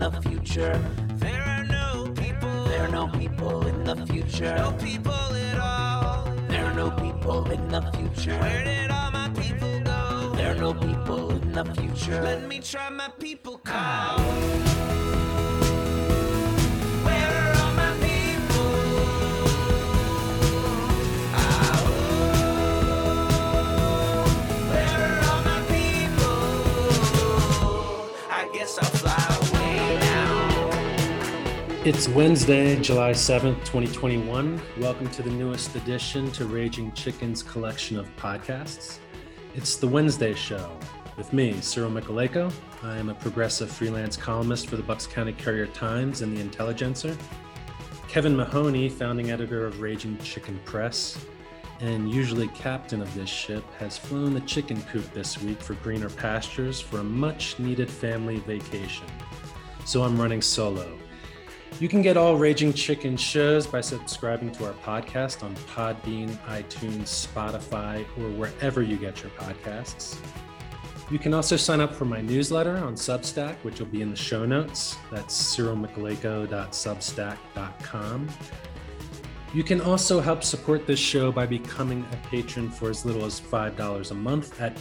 the future. There are no people. There are no people in the future. No people at all. There are no people in the future. Where did all my people go? There are no people in the future. Let me try my people call. Where are all my people? Where are all my people? I guess I'll fly away now. It's Wednesday, July 7th, 2021. Welcome to the newest edition to Raging Chicken's collection of podcasts. It's the Wednesday Show with me, Cyril Michaleko. I am a progressive freelance columnist for the Bucks County Courier-Times and the Intelligencer. Kevin Mahoney, founding editor of Raging Chicken Press, and usually captain of this ship, has flown the chicken coop this week for greener pastures for a much-needed family vacation. So I'm running solo. You can get all Raging Chicken shows by subscribing to our podcast on Podbean, iTunes, Spotify, or wherever you get your podcasts. You can also sign up for my newsletter on Substack, which will be in the show notes. That's cyrilmichaleko.substack.com. You can also help support this show by becoming a patron for as little as $5 a month at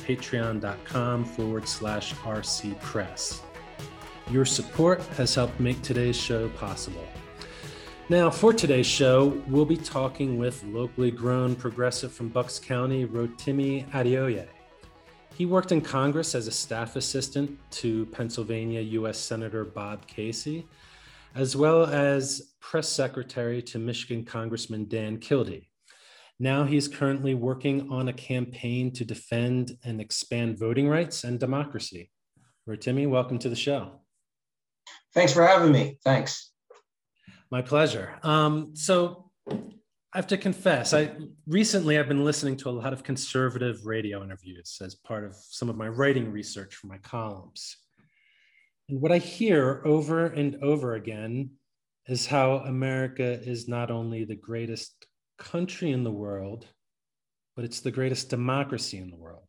patreon.com/rcpress. Your support has helped make today's show possible. Now, for today's show, we'll be talking with locally grown progressive from Bucks County, Rotimi Adeoye. He worked in Congress as a staff assistant to Pennsylvania U.S. Senator Bob Casey, as well as press secretary to Michigan Congressman Dan Kildee. Now he's currently working on a campaign to defend and expand voting rights and democracy. Rotimi, welcome to the show. Thanks for having me. Thanks. My pleasure. So I have to confess, recently I've been listening to a lot of conservative radio interviews as part of some of my writing research for my columns. And what I hear over and over again is how America is not only the greatest country in the world, but it's the greatest democracy in the world.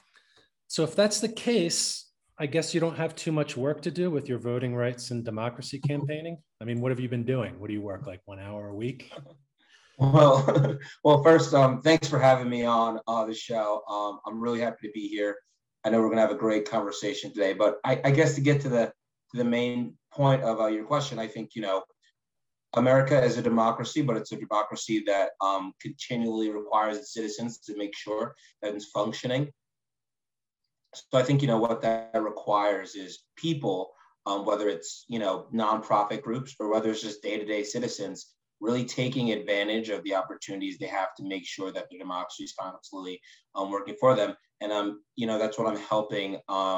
So if that's the case, I guess you don't have too much work to do with your voting rights and democracy campaigning. I mean, what have you been doing? What do you work, like 1 hour a week? Well, first, thanks for having me on the show. I'm really happy to be here. I know we're going to have a great conversation today, but I guess to get to the main point of your question, I think, America is a democracy, but it's a democracy that continually requires its citizens to make sure that it's functioning. So I think, what that requires is people, whether it's, nonprofit groups or whether it's just day-to-day citizens, really taking advantage of the opportunities they have to make sure that the democracy is constantly working for them. And, that's what I'm helping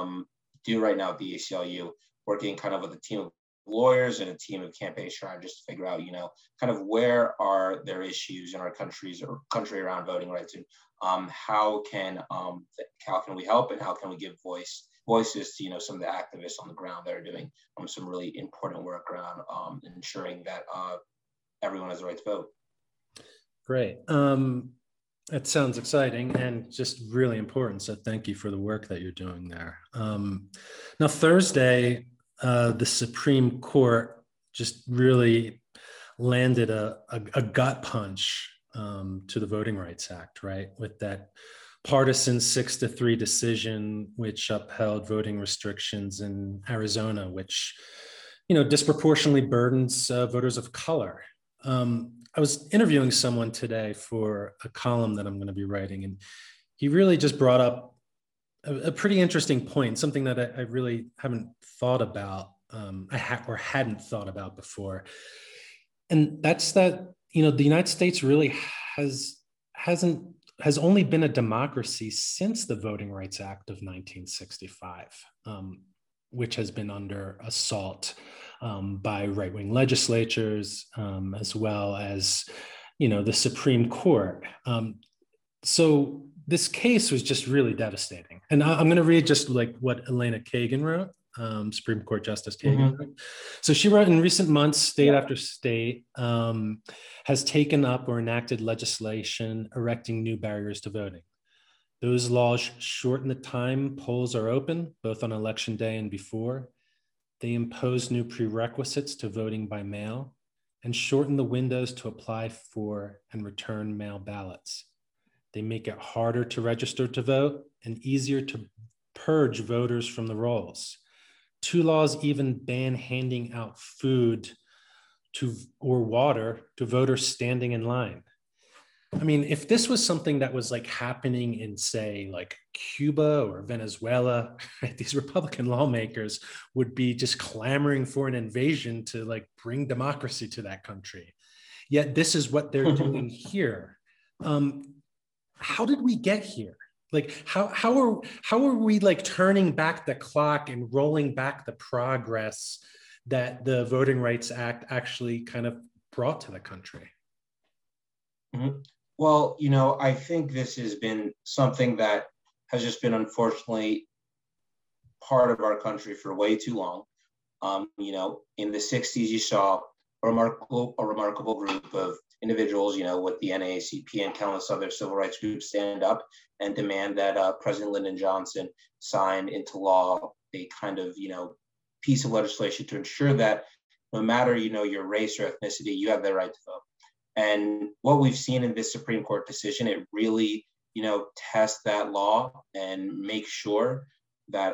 do right now at the ACLU, working kind of with a team of lawyers and a team of campaign strategists to figure out, kind of where are there issues in our country around voting rights, and how can we help, and how can we give voices to, some of the activists on the ground that are doing some really important work around ensuring that everyone has the right to vote. Great. That sounds exciting and just really important. So thank you for the work that you're doing there. Now, Thursday, the Supreme Court just really landed a gut punch to the Voting Rights Act, right? With that partisan 6-3 decision, which upheld voting restrictions in Arizona, which, disproportionately burdens voters of color. I was interviewing someone today for a column that I'm going to be writing, and he really just brought up a pretty interesting point, something that I really haven't thought about, hadn't thought about before. And that's that, the United States really has only been a democracy since the Voting Rights Act of 1965, which has been under assault by right-wing legislatures, as well as, the Supreme Court. So this case was just really devastating. And I'm going to read just like what Elena Kagan wrote, Supreme Court Justice Kagan. Mm-hmm. So she wrote, in recent months, state after state has taken up or enacted legislation erecting new barriers to voting. Those laws shorten the time polls are open, both on election day and before. They impose new prerequisites to voting by mail and shorten the windows to apply for and return mail ballots. They make it harder to register to vote and easier to purge voters from the rolls. 2 laws even ban handing out food or water to voters standing in line. I mean, if this was something that was like happening in, say, like Cuba or Venezuela, right, these Republican lawmakers would be just clamoring for an invasion to like bring democracy to that country. Yet this is what they're doing here. How did we get here? Like, how are we like turning back the clock and rolling back the progress that the Voting Rights Act actually kind of brought to the country? Mm-hmm. Well, you know, I think this has been something that has just been unfortunately part of our country for way too long. You know, in the 60s, you saw a remarkable group of individuals, you know, with the NAACP and countless other civil rights groups stand up and demand that President Lyndon Johnson sign into law a kind of, you know, piece of legislation to ensure that no matter, you know, your race or ethnicity, you have the right to vote. And what we've seen in this Supreme Court decision, it really, you know, tests that law and makes sure that,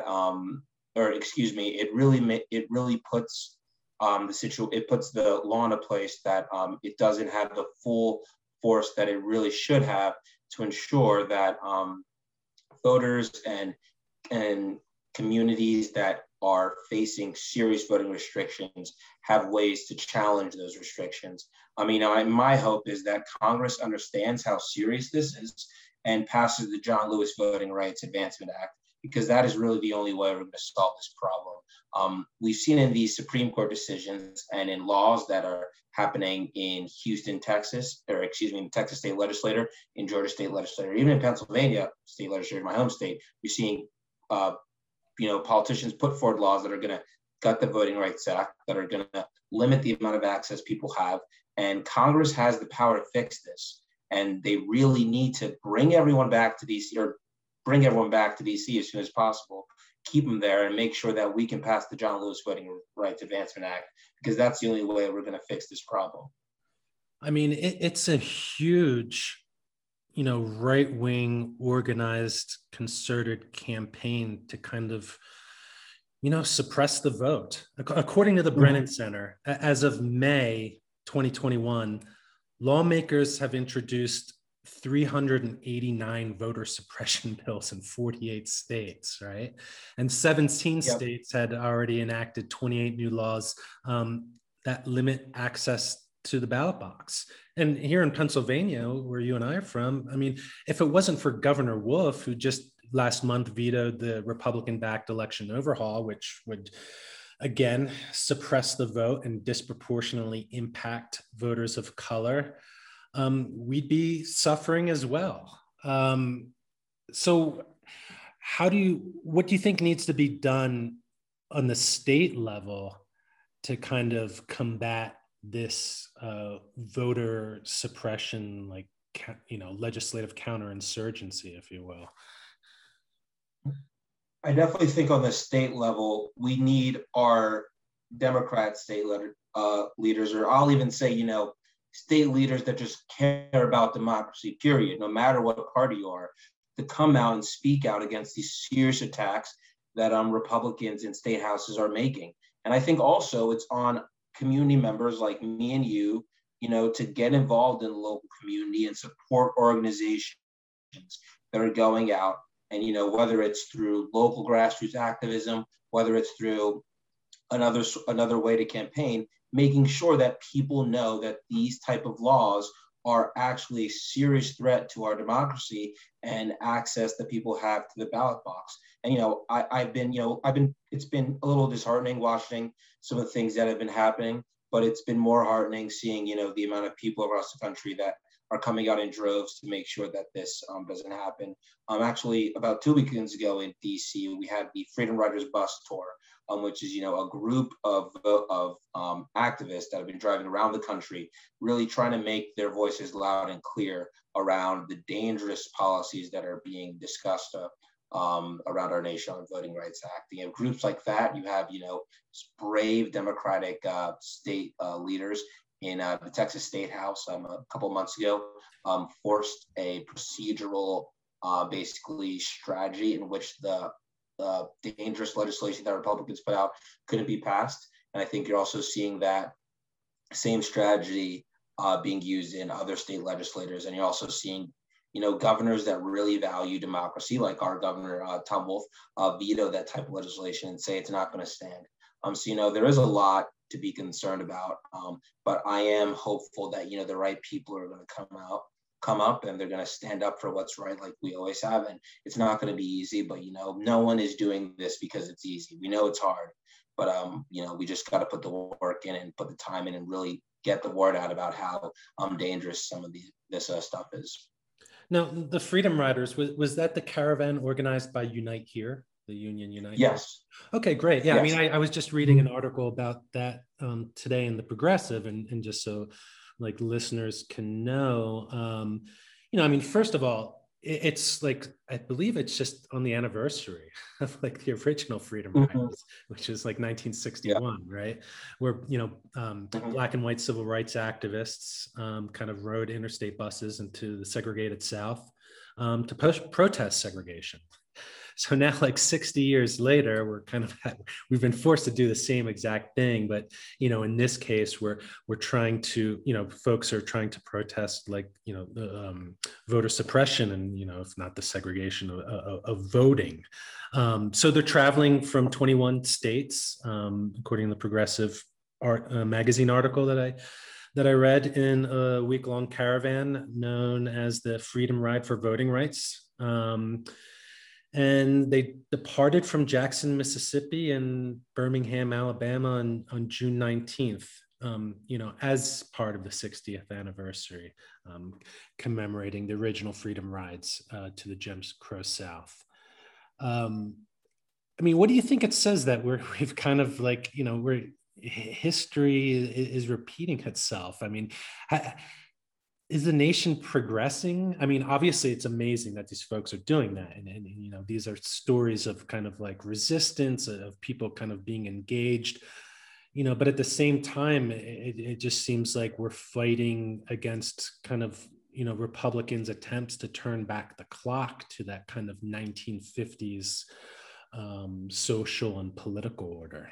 it really puts it puts the law in a place that it doesn't have the full force that it really should have to ensure that voters and communities that are facing serious voting restrictions have ways to challenge those restrictions. I mean, my hope is that Congress understands how serious this is and passes the John Lewis Voting Rights Advancement Act, because that is really the only way we're going to solve this problem. We've seen in these Supreme Court decisions and in laws that are happening in Houston, Texas, in Texas State Legislature, in Georgia State Legislature, even in Pennsylvania State Legislature, my home state, you're seeing politicians put forward laws that are going to gut the Voting Rights Act, that are going to limit the amount of access people have. And Congress has the power to fix this. And they really need to bring everyone back to DC as soon as possible, keep them there and make sure that we can pass the John Lewis Voting Rights Advancement Act, because that's the only way we're going to fix this problem. I mean, it's a huge, right-wing organized concerted campaign to kind of, suppress the vote. According to the Brennan Center, as of May 2021, lawmakers have introduced 389 voter suppression bills in 48 states, right? And 17 states had already enacted 28 new laws that limit access to the ballot box. And here in Pennsylvania, where you and I are from, I mean, if it wasn't for Governor Wolf, who just last month vetoed the Republican-backed election overhaul, which would, again, suppress the vote and disproportionately impact voters of color, we'd be suffering as well. So what do you think needs to be done on the state level to kind of combat this voter suppression, legislative counterinsurgency, if you will? I definitely think on the state level, we need our Democrat state leaders, or I'll even say, state leaders that just care about democracy, period, no matter what party you are, to come out and speak out against these serious attacks that Republicans in state houses are making. And I think also it's on community members like me and you, to get involved in the local community and support organizations that are going out. And, whether it's through local grassroots activism, whether it's through another way to campaign, making sure that people know that these type of laws are actually a serious threat to our democracy and access that people have to the ballot box. And, it's been a little disheartening watching some of the things that have been happening, but it's been more heartening seeing, the amount of people across the country that are coming out in droves to make sure that this doesn't happen. Actually, about 2 weekends ago in DC, we had the Freedom Riders Bus Tour, which is, a group of activists that have been driving around the country, really trying to make their voices loud and clear around the dangerous policies that are being discussed around our nation on the Voting Rights Act. You have groups like that. You have, brave Democratic state leaders in the Texas State House a couple of months ago forced a procedural basically strategy in which the dangerous legislation that Republicans put out couldn't be passed. And I think you're also seeing that same strategy being used in other state legislators. And you're also seeing, governors that really value democracy, like our governor, Tom Wolf, veto that type of legislation and say it's not going to stand. So, there is a lot to be concerned about, but I am hopeful that, the right people are going to come up and they're going to stand up for what's right, like we always have. And it's not going to be easy, but, no one is doing this because it's easy. We know it's hard, but, we just got to put the work in and put the time in and really get the word out about how dangerous some of this stuff is. Now, the Freedom Riders, was that the caravan organized by Unite Here, the union Unite? Yes. Okay, great. Yeah, yes. I mean, I was just reading an article about that today in The Progressive, and just so like listeners can know, first of all, it's like, I believe it's just on the anniversary of like the original Freedom Riders, which is like 1961, right? Where, black and white civil rights activists kind of rode interstate buses into the segregated South to protest segregation. So now, like 60 years later, we've been forced to do the same exact thing. But, in this case, we're trying to, folks are trying to protest like, voter suppression and, if not the segregation of voting. So they're traveling from 21 states, according to the Progressive magazine article that I read, in a week-long caravan known as the Freedom Ride for Voting Rights. And they departed from Jackson, Mississippi and Birmingham, Alabama on June 19th, as part of the 60th anniversary, commemorating the original Freedom Rides to the Jim Crow South. What do you think it says that we've kind of like, history is repeating itself? Is the nation progressing? Obviously it's amazing that these folks are doing that. And these are stories of kind of like resistance, of people kind of being engaged, but at the same time, it just seems like we're fighting against kind of, Republicans' attempts to turn back the clock to that kind of 1950s social and political order.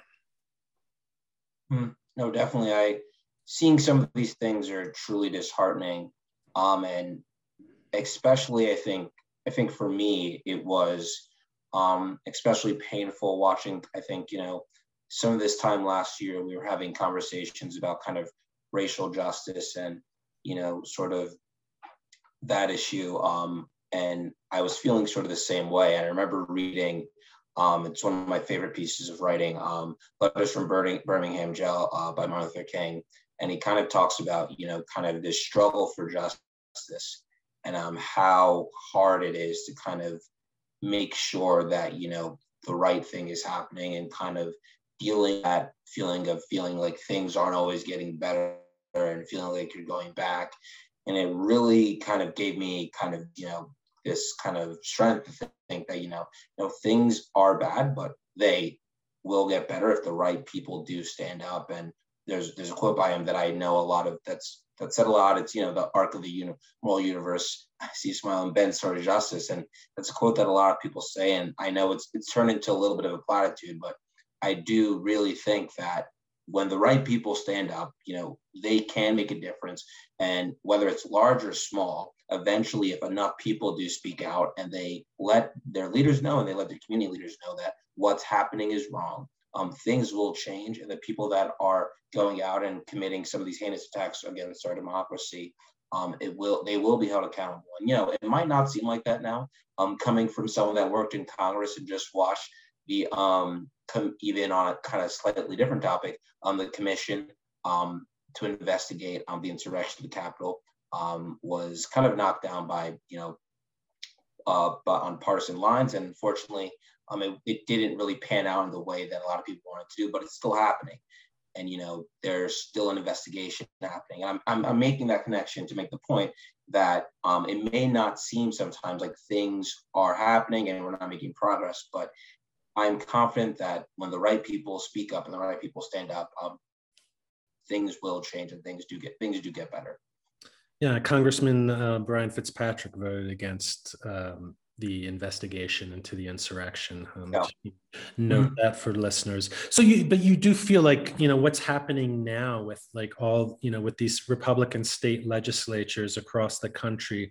No, definitely. Seeing some of these things are truly disheartening. And especially, I think for me, it was especially painful watching, some of this time last year, we were having conversations about kind of racial justice and, sort of that issue. And I was feeling sort of the same way. And I remember reading, it's one of my favorite pieces of writing, Letters from Birmingham Jail by Martin Luther King. And he kind of talks about, kind of this struggle for justice and how hard it is to kind of make sure that, the right thing is happening and kind of feeling that feeling like things aren't always getting better and feeling like you're going back. And it really kind of gave me kind of, this kind of strength to think that, things are bad, but they will get better if the right people do stand up. And there's a quote by him that I know a lot of that said a lot. It's, the arc of the moral universe. I see you smiling, bends toward justice. And that's a quote that a lot of people say. And I know it's turned into a little bit of a platitude, but I do really think that when the right people stand up, they can make a difference. And whether it's large or small, eventually, if enough people do speak out and they let their leaders know and they let their community leaders know that what's happening is wrong, things will change. And the people that are going out and committing some of these heinous attacks against our democracy, they will be held accountable. And, it might not seem like that now, coming from someone that worked in Congress and just watched the, even on a kind of slightly different topic, the commission to investigate the insurrection of the Capitol was kind of knocked down by, but on partisan lines. And unfortunately, it didn't really pan out in the way that a lot of people wanted to, but it's still happening. and there's still an investigation happening. I'm making that connection to make the point that it may not seem sometimes like things are happening and we're not making progress, but I'm confident that when the right people speak up and the right people stand up, things will change and things do get better. Yeah, Congressman Brian Fitzpatrick voted against the investigation into the insurrection. Note that for listeners. So but you do feel like, what's happening now with like all, with these Republican state legislatures across the country,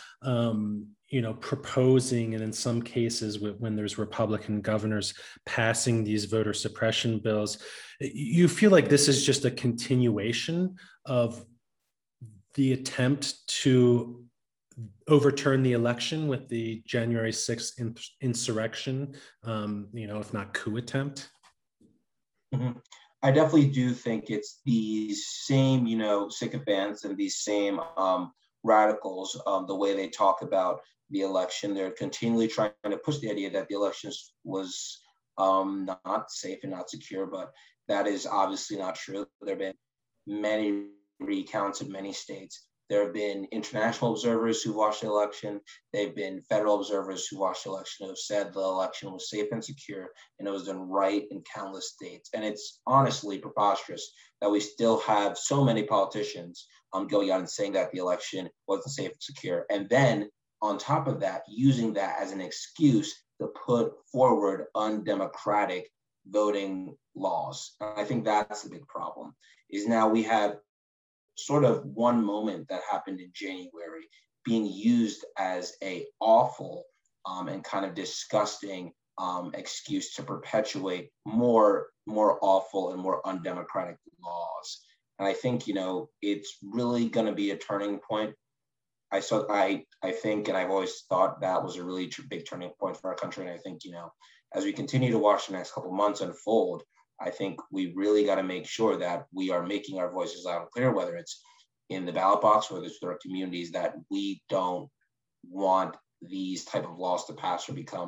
proposing, and in some cases when there's Republican governors passing these voter suppression bills, you feel like this is just a continuation of the attempt to overturn the election with the January 6th insurrection, if not coup attempt? Mm-hmm. I definitely do think it's these same, sycophants and these same radicals, the way they talk about the election. They're continually trying to push the idea that the election was not safe and not secure, but that is obviously not true. There have been many recounts in many states. There have been international observers who watched the election. There have been federal observers who watched the election who have said the election was safe and secure, and it was done right in countless states. And it's honestly preposterous that we still have so many politicians going out and saying that the election wasn't safe and secure. And then on top of that, using that as an excuse to put forward undemocratic voting laws. And I think that's the big problem, is now we have sort of one moment that happened in January being used as a awful and kind of disgusting excuse to perpetuate more awful and more undemocratic laws. And I think, it's really going to be a turning point. I think, and I've always thought that was a really big turning point for our country. And I think, as we continue to watch the next couple of months unfold, I think we really got to make sure that we are making our voices loud and clear, whether it's in the ballot box, whether it's with our communities, that we don't want these type of laws to pass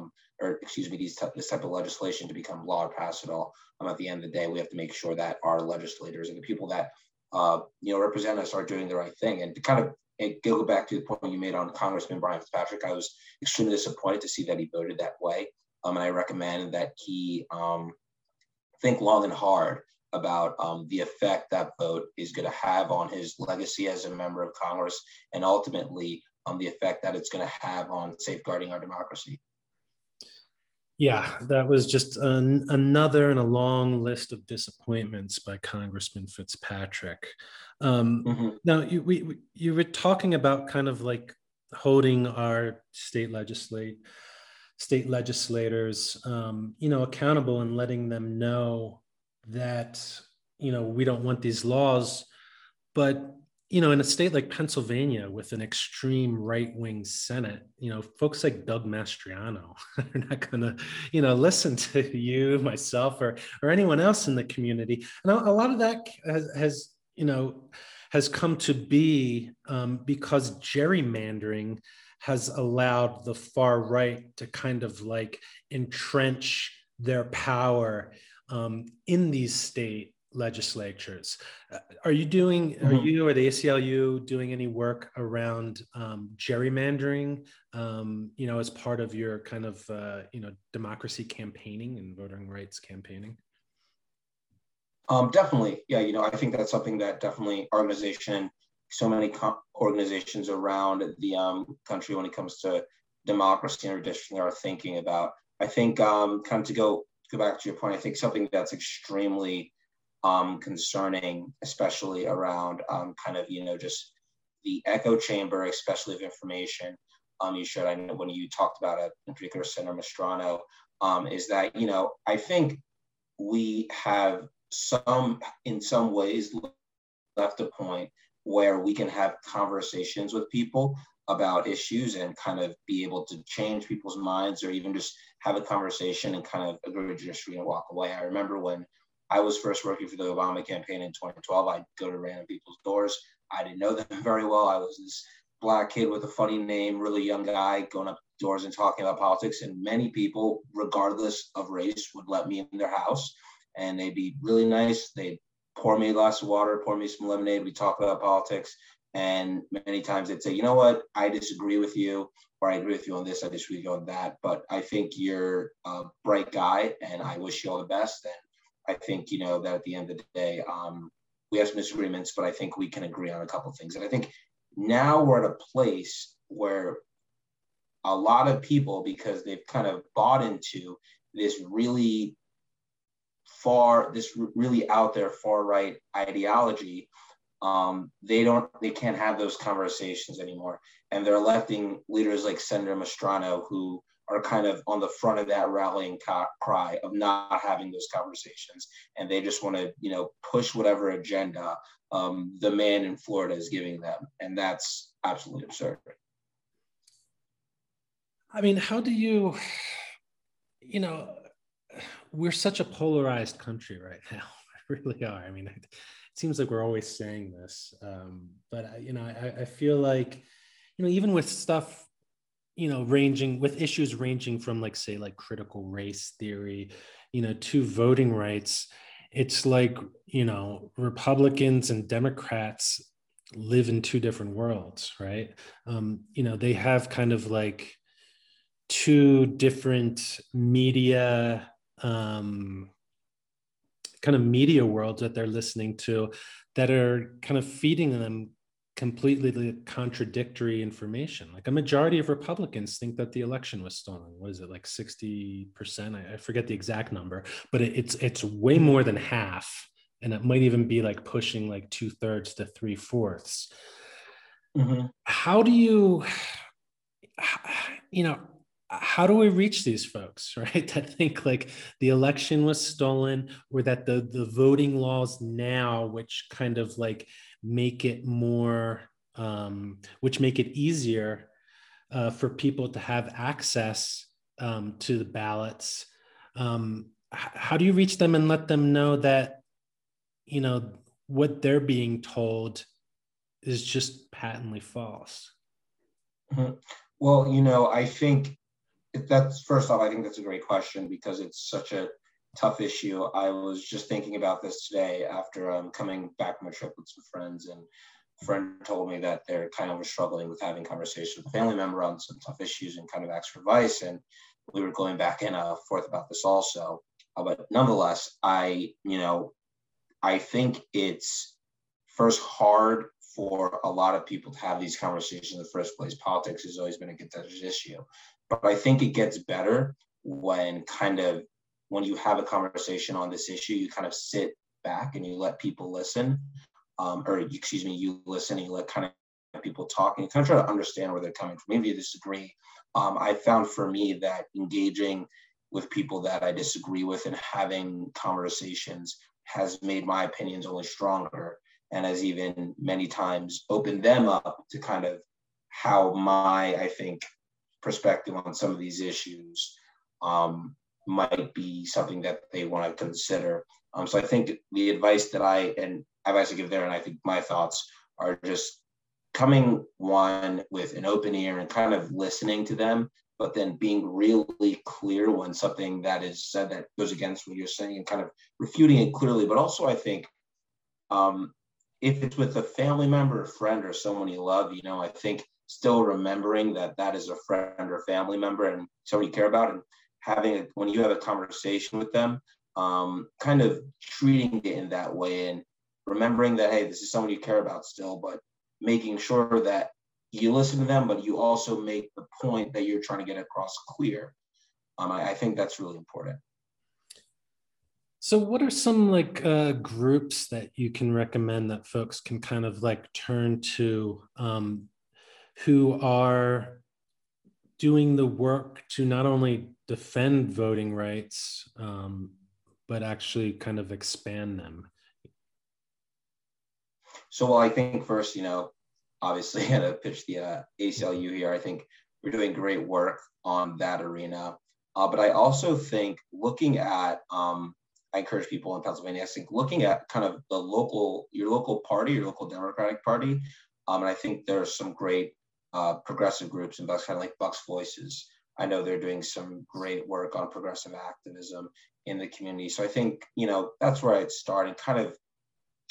this type of legislation to become law or pass at all. At the end of the day, we have to make sure that our legislators and the people that represent us are doing the right thing. And to kind of go back to the point you made on Congressman Brian Fitzpatrick, I was extremely disappointed to see that he voted that way. And I recommend that he think long and hard about the effect that vote is going to have on his legacy as a member of Congress, and ultimately the effect that it's going to have on safeguarding our democracy. Yeah, that was just another in a long list of disappointments by Congressman Fitzpatrick. Now, you were talking about kind of like holding our state legislators, accountable and letting them know that, we don't want these laws. But, in a state like Pennsylvania with an extreme right-wing Senate, folks like Doug Mastriano are not going to, listen to you, myself, or anyone else in the community. And a lot of that has come to be because gerrymandering has allowed the far right to kind of like entrench their power in these state legislatures. Are you or the ACLU doing any work around gerrymandering, as part of your kind of, democracy campaigning and voting rights campaigning? Definitely. Yeah. I think that's something that definitely so many organizations around the country when it comes to democracy and redistricting are thinking about. I think kind of to go back to your point, I think something that's extremely concerning, especially around kind of, just the echo chamber, especially of information you shared, I know when you talked about it, in particular, Senator Mastrano, is that, I think we have in some ways left a point where we can have conversations with people about issues and kind of be able to change people's minds, or even just have a conversation and kind of agree to disagree and walk away. I remember when I was first working for the Obama campaign in 2012, I'd go to random people's doors. I didn't know them very well. I was this Black kid with a funny name, really young guy, going up doors and talking about politics. And many people, regardless of race, would let me in their house, and they'd be really nice. They'd pour me a glass of water, pour me some lemonade. We talk about politics. And many times they'd say, you know what, I disagree with you, or I agree with you on this, I disagree with you on that. But I think you're a bright guy and I wish you all the best. And I think, you know, that at the end of the day, we have some disagreements, but I think we can agree on a couple of things. And I think now we're at a place where a lot of people, because they've kind of bought into this really out there far right ideology, they can't have those conversations anymore. And they're electing leaders like Senator Mastrano, who are kind of on the front of that rallying cry of not having those conversations. And they just want to, you know, push whatever agenda the man in Florida is giving them. And that's absolutely absurd. I mean, how do you, you know, we're such a polarized country right now. We really are. I mean, it seems like we're always saying this, but you know, I feel like, you know, even with stuff, you know, issues ranging from like, say, like critical race theory, you know, to voting rights, it's like, you know, Republicans and Democrats live in two different worlds, right? You know, they have kind of like two different media worlds that they're listening to that are kind of feeding them completely contradictory information. Like a majority of Republicans think that the election was stolen. What is it, like 60%? I forget the exact number, but it's way more than half. And it might even be like pushing like 2/3 to 3/4. Mm-hmm. How do you know, how do we reach these folks, right? That think like the election was stolen, or that the voting laws now, which kind of like make it more, which make it easier for people to have access to the ballots. How do you reach them and let them know that, you know, what they're being told is just patently false? Mm-hmm. Well, you know, I think first off, I think that's a great question because it's such a tough issue. I was just thinking about this today after coming back from a trip with some friends, and a friend told me that they're kind of struggling with having conversations with a family member on some tough issues and kind of asked for advice. And we were going back and forth about this also. But nonetheless, I think it's first hard for a lot of people to have these conversations in the first place. Politics has always been a contentious issue, but I think it gets better when you have a conversation on this issue, you kind of sit back and you let people listen, you listen and you let kind of people talk and you kind of try to understand where they're coming from. Maybe you disagree. I found for me that engaging with people that I disagree with and having conversations has made my opinions only stronger, and has even many times opened them up to kind of how I think, perspective on some of these issues might be something that they want to consider. So I think the advice that I give there, and I think my thoughts are just coming with an open ear and kind of listening to them, but then being really clear when something that is said that goes against what you're saying and kind of refuting it clearly. But also I think if it's with a family member, a friend, or someone you love, you know, I think still remembering that is a friend or family member and someone you care about, and when you have a conversation with them, kind of treating it in that way and remembering that, hey, this is someone you care about still, but making sure that you listen to them, but you also make the point that you're trying to get across clear. I think that's really important. So what are some like groups that you can recommend that folks can kind of like turn to who are doing the work to not only defend voting rights, but actually kind of expand them? So, well, I think first, you know, obviously, I had to pitch the ACLU here. I think we're doing great work on that arena. But I also think looking at, I encourage people in Pennsylvania, I think looking at kind of your local party, your local Democratic Party. And I think there's some great progressive groups in Bucks, kind of like Bucks Voices. I know they're doing some great work on progressive activism in the community. So I think, you know, that's where I'd start and kind of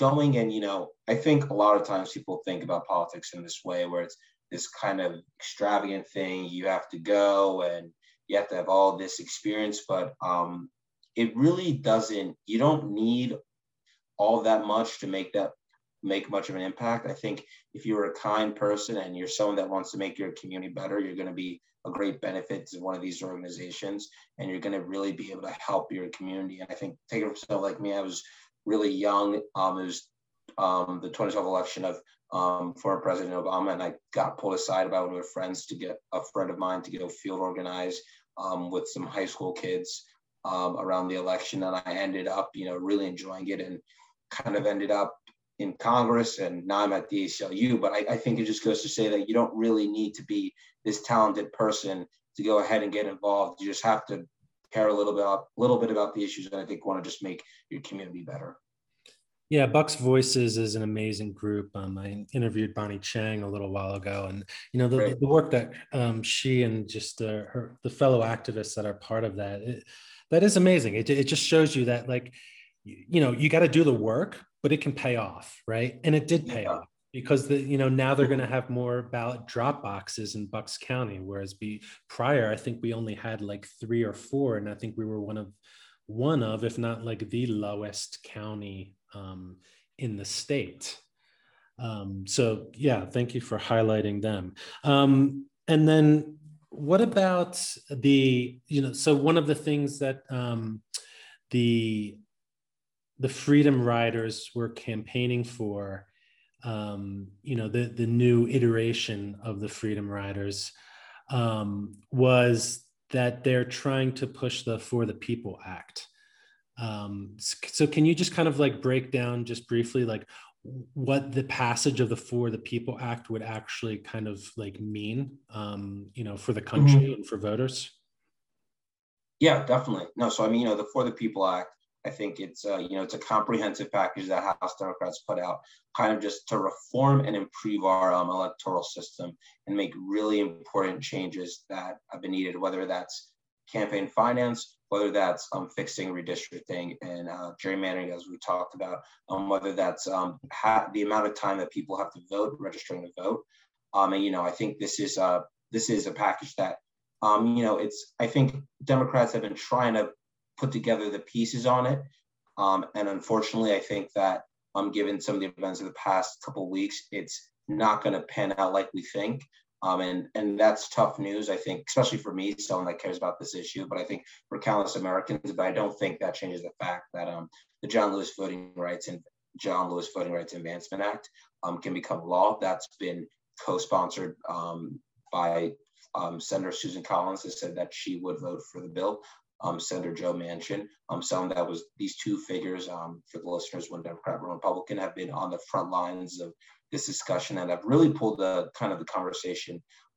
going and, I think a lot of times people think about politics in this way where it's this kind of extravagant thing. You have to go and you have to have all this experience, but it really doesn't, you don't need all that much to make much of an impact. I think if you're a kind person and you're someone that wants to make your community better, you're going to be a great benefit to one of these organizations, and you're going to really be able to help your community. And I think, take it from someone like me, I was really young. It was the 2012 election of former President Obama, and I got pulled aside by one of my friends to get a friend of mine to go field organize with some high school kids around the election. And I ended up, really enjoying it, and kind of ended up in Congress, and now I'm at the ACLU. But I think it just goes to say that you don't really need to be this talented person to go ahead and get involved. You just have to care a little bit about the issues, and I think want to just make your community better. Yeah, Bucks Voices is an amazing group. I interviewed Bonnie Chang a little while ago, and the work that she and just the fellow activists that are part of that, that is amazing. It just shows you that, like, you got to do the work, but it can pay off, right? And it did pay off, because now they're going to have more ballot drop boxes in Bucks County, whereas prior, I think we only had like 3 or 4, and I think we were one of, if not like the lowest county in the state. So yeah, thank you for highlighting them. And then what about so one of the things that the Freedom Riders were campaigning for, the new iteration of the Freedom Riders, was that they're trying to push the For the People Act. So can you just kind of like break down just briefly, like what the passage of the For the People Act would actually kind of like mean, for the country and for voters? Yeah, definitely. No, so I mean, the For the People Act, I think it's it's a comprehensive package that House Democrats put out, kind of just to reform and improve our electoral system and make really important changes that have been needed, whether that's campaign finance, whether that's fixing redistricting and gerrymandering, as we talked about, whether that's the amount of time that people have to vote, registering to vote. And I think this is a package that I think Democrats have been trying to put together the pieces on it. And unfortunately, I think that given some of the events of the past couple of weeks, it's not going to pan out like we think. And that's tough news, I think, especially for me, someone that cares about this issue, but I think for countless Americans. But I don't think that changes the fact that the John Lewis Voting Rights Advancement Act can become law. That's been co-sponsored by Senator Susan Collins, has said that she would vote for the bill. Senator Joe Manchin, someone that was, these two figures, for the listeners, one Democrat, one Republican, have been on the front lines of this discussion, and have really pulled the conversation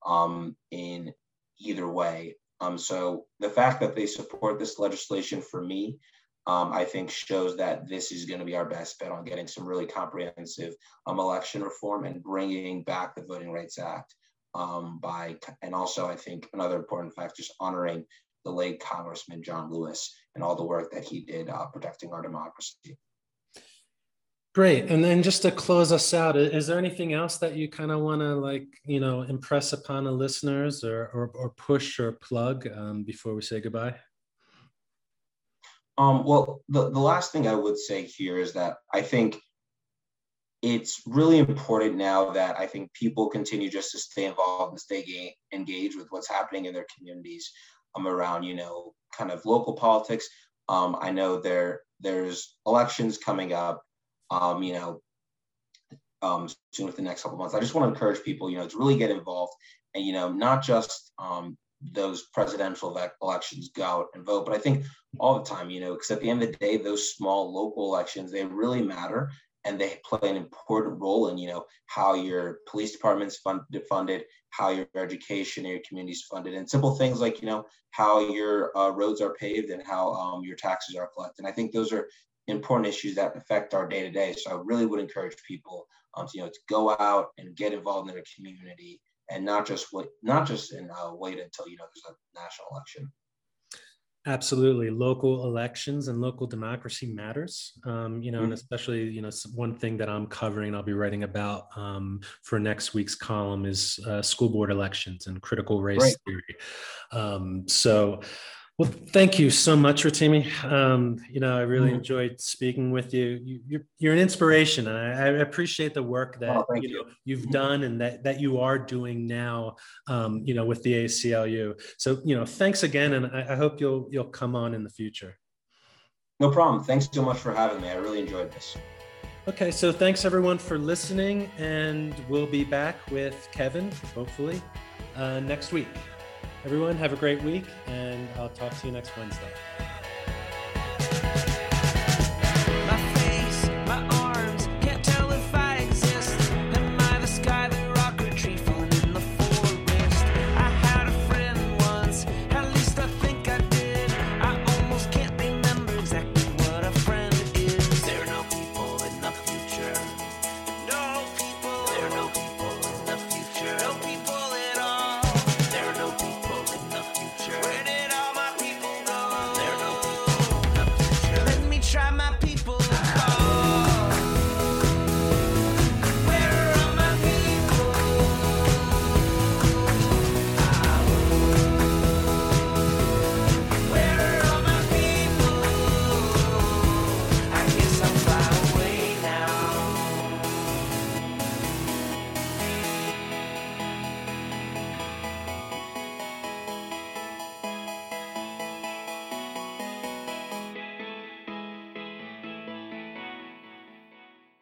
in either way. So the fact that they support this legislation, for me, I think shows that this is going to be our best bet on getting some really comprehensive election reform and bringing back the Voting Rights Act and also I think another important fact, just honoring the late Congressman John Lewis and all the work that he did protecting our democracy. Great. And then just to close us out, is there anything else that you kind of want to impress upon the listeners or push or plug before we say goodbye? Well, the last thing I would say here is that I think it's really important now that I think people continue just to stay involved and stay engaged with what's happening in their communities around, kind of local politics. I know there's elections coming up, soon with the next couple of months. I just want to encourage people, to really get involved and, not just those presidential elections, go out and vote, but I think all the time, because at the end of the day, those small local elections, they really matter. And they play an important role in, how your police department's funded, how your education and your community is funded, and simple things like, how your roads are paved and how your taxes are collected. And I think those are important issues that affect our day to day. So I really would encourage people, to go out and get involved in their community, and not just wait until there's a national election. Absolutely. Local elections and local democracy matters, and especially, one thing that I'm covering, I'll be writing about for next week's column is school board elections and critical race theory. Well, thank you so much, Rotimi. I really enjoyed speaking with you. You're an inspiration, and I appreciate the work that you've done and that you are doing now, with the ACLU. So, thanks again, and I hope you'll come on in the future. No problem. Thanks so much for having me. I really enjoyed this. Okay, so thanks everyone for listening, and we'll be back with Kevin, hopefully, next week. Everyone, have a great week, and I'll talk to you next Wednesday.